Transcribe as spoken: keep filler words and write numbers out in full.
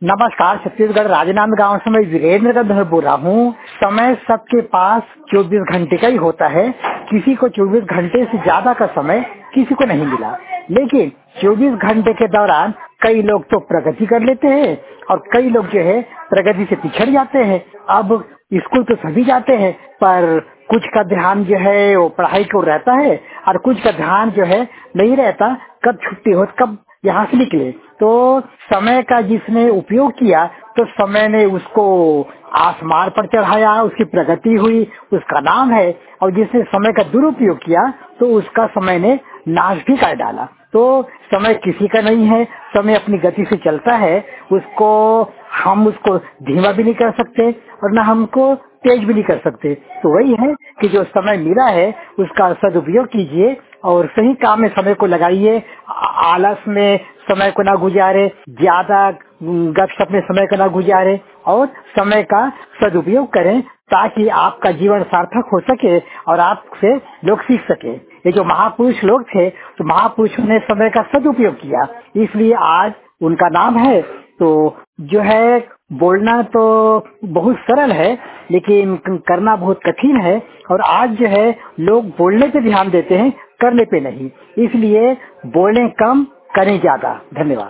नमस्कार। छत्तीसगढ़ राजनांद गांव से मैं वीरेंद्र गंधर बोल रहा हूँ। समय सबके पास चौबीस घंटे का ही होता है। किसी को चौबीस घंटे से ज्यादा का समय किसी को नहीं मिला, लेकिन चौबीस घंटे के दौरान कई लोग तो प्रगति कर लेते हैं और कई लोग जो है प्रगति से पिछड़ जाते हैं। अब स्कूल तो सभी जाते हैं, पर कुछ का ध्यान जो है वो पढ़ाई को रहता है और कुछ का ध्यान जो है नहीं रहता, कब छुट्टी हो कब यहाँ से निकले। तो समय का जिसने उपयोग किया तो समय ने उसको आसमान पर चढ़ाया, उसकी प्रगति हुई, उसका नाम है। और जिसने समय का दुरुपयोग किया तो उसका समय ने नाश भी कर डाला। तो समय किसी का नहीं है, समय अपनी गति से चलता है। उसको हम उसको धीमा भी नहीं कर सकते और न हमको तेज भी नहीं कर सकते। तो वही है कि जो समय मिला है उसका सदुपयोग कीजिए और सही काम में समय को लगाइए। आलस में समय को ना गुजारे, ज्यादा गपशप में समय को ना गुजारे और समय का सदुपयोग करें ताकि आपका जीवन सार्थक हो सके और आपसे लोग सीख सके। ये जो महापुरुष लोग थे तो महापुरुषों ने समय का सदुपयोग किया, इसलिए आज उनका नाम है। तो जो है बोलना तो बहुत सरल है लेकिन करना बहुत कठिन है। और आज जो है लोग बोलने पे ध्यान देते हैं, करने पे नहीं। इसलिए बोलें कम, करें ज्यादा। धन्यवाद।